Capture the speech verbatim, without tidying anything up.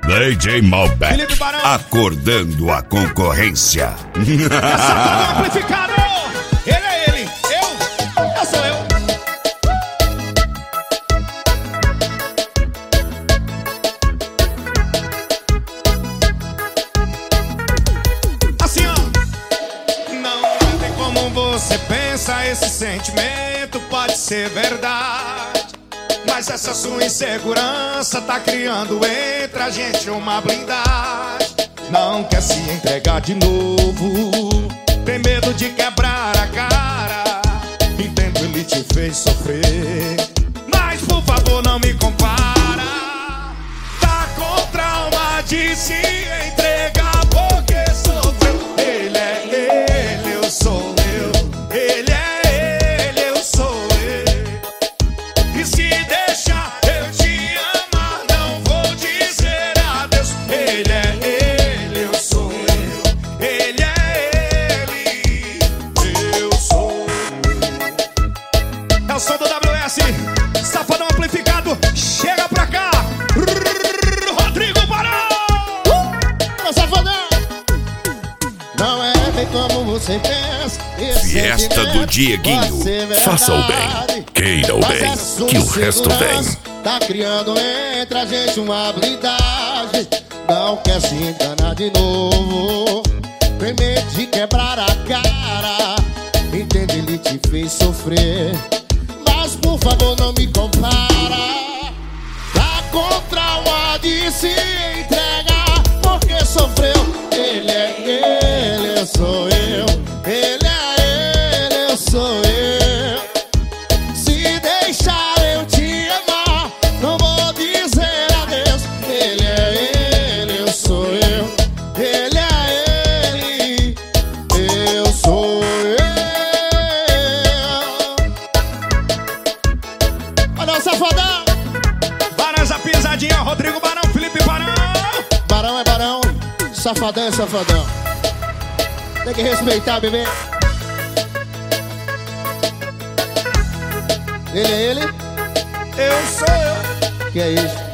D J Malbec, Felipe Barão. acordando a concorrência. Essa tá no amplificador. Ele é ele, eu, eu sou eu. Assim, ó. Não tem como você pensa, esse sentimento pode ser verdade, mas essa sua insegurança tá criando entre a gente uma blindagem. Não quer se entregar de novo, tem medo de quebrar a cara. Entendo, ele te fez sofrer, mas por favor não me compara. Tá com trauma de se entregar porque sofreu. Ele é ele, eu sou eu. Ele é ele, eu sou eu. E se deixar eu te amar, não vou dizer adeus. Ele é ele, eu sou eu. Ele é ele, eu sou eu. É o som do W S, Safadão amplificado. Chega pra cá, Rodrigo Barão. Ô, Safadão! Não é bem como você pensa. Esse Fiesta do sentimento Dieguinho. pode ser verdade, Faça o bem, queira o mas bem, essa sua que o resto vem. insegurança tá criando entre a gente uma blindagem. Não quer se enganar de novo, tem medo de quebrar a cara. Entende, ele te fez sofrer, mas por favor não me compara. Tá com trauma de se entregar porque sofreu. Ele é ele, eu sou eu. Ele é ele, eu sou eu. Se deixar eu te amar, não vou dizer adeus. Ele é ele, eu sou eu. Ele é ele, eu sou eu. Olha o Safadão. Barões a pisadinha, Rodrigo Barão, Felipe Barão. Barão é barão, Safadão é safadão. Tem que respeitar, bebê. Ele é ele? Eu sou eu. Que é isso?